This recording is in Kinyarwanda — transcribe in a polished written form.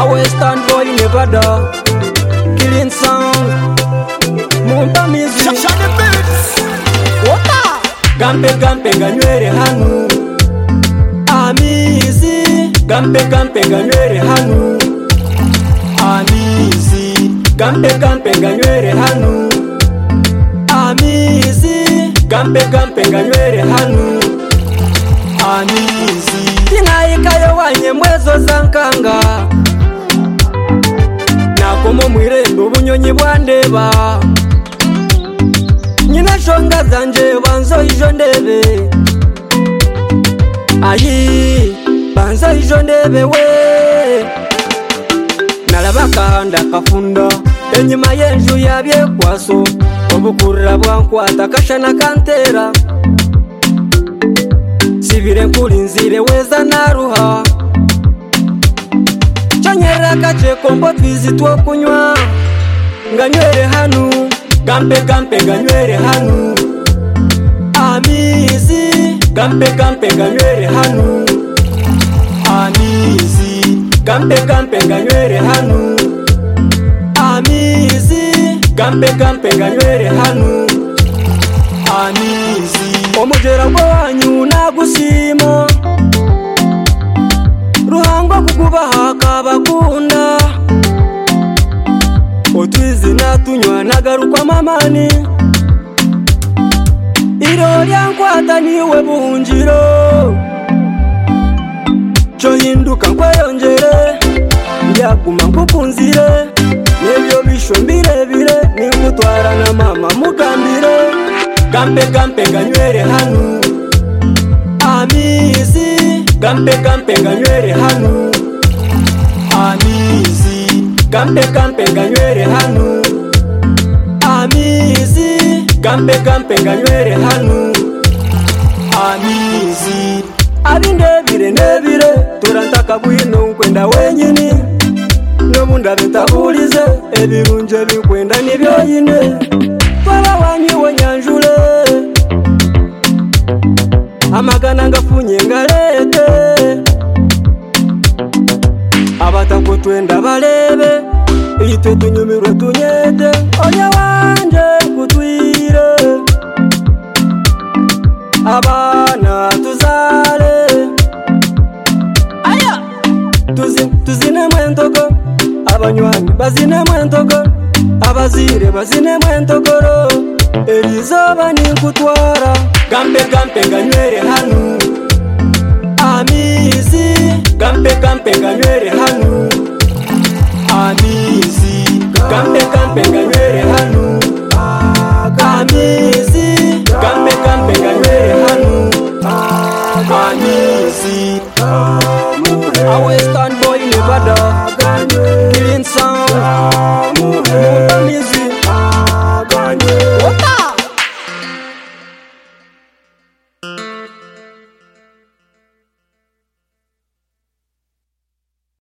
Western boy Nevada, killing sound, Mumpa music. Gampe gampe ganywere hanu, amizi. Gampe gampe ganywere hanu, amizi. Gampe gampe ganywere hanu, amizi. Gampe gampe ganywere hanu, amizi. Tinayikayo wanye mwezo zankanga, nakomo mwirendo ubunyonyi bwandeba. Nyina shonga zanje banzo ijo ndebe, ayi banzo ijo ndebe we. Nalaba kahanda kafunda enyuma y'enju yabye kwaso, obukurira bwankwata kashana kantera. Sibire nkulinzire weza naruha, chanyera kache kombo twizi twokunywa, nganywere hanu. Gampe gampe ganywere hanu, amizi. Gampe gampe ganywere hanu, amizi. Gampe gampe ganywere hanu, amizi. Gampe gampe ganywere hanu, amizi. Omujera gwo wanyu nagusima, ruhango kukubaha kabakunda. Otwizi natunywa nagarukwa mamani, iro lyankwata niwe buhungiro. Cyo hinduka nkweyongere, ndyaguma nkukunzire. Nebyo bisho mbirebire, ninkutwara na mama mugambire. Gampe gampe ganywere hanu, amizi. Gampe gampe ganywere hanu, amizi. Gampe gampe ganywere hanu, amizi. Gampe gampe ganywere hanu, amizi. Abindebire nebire, turantaka bwino nkwenda wenyini. Nobunda bitabulize, ebirunje bikwenda nibyoyine. Twala wanyu wenyanjule, amagana ngafunye ngalete. Abatako twenda balebe, itwe tunyumirwe tunyete. Oya wanje kutwire, abana tuzale. Aya tuzine mwentogo, abanywanyi bazine mwentogo, abazire bazine mwentogoro. Elizoba ninkutwara. Gampe gampe ganywere hanu, amizi. Gampe gampe ganywere hanu, amizi. Gampe gampe ganywere hanu, amizi. Gampe gampe ganywere hanu, amizi.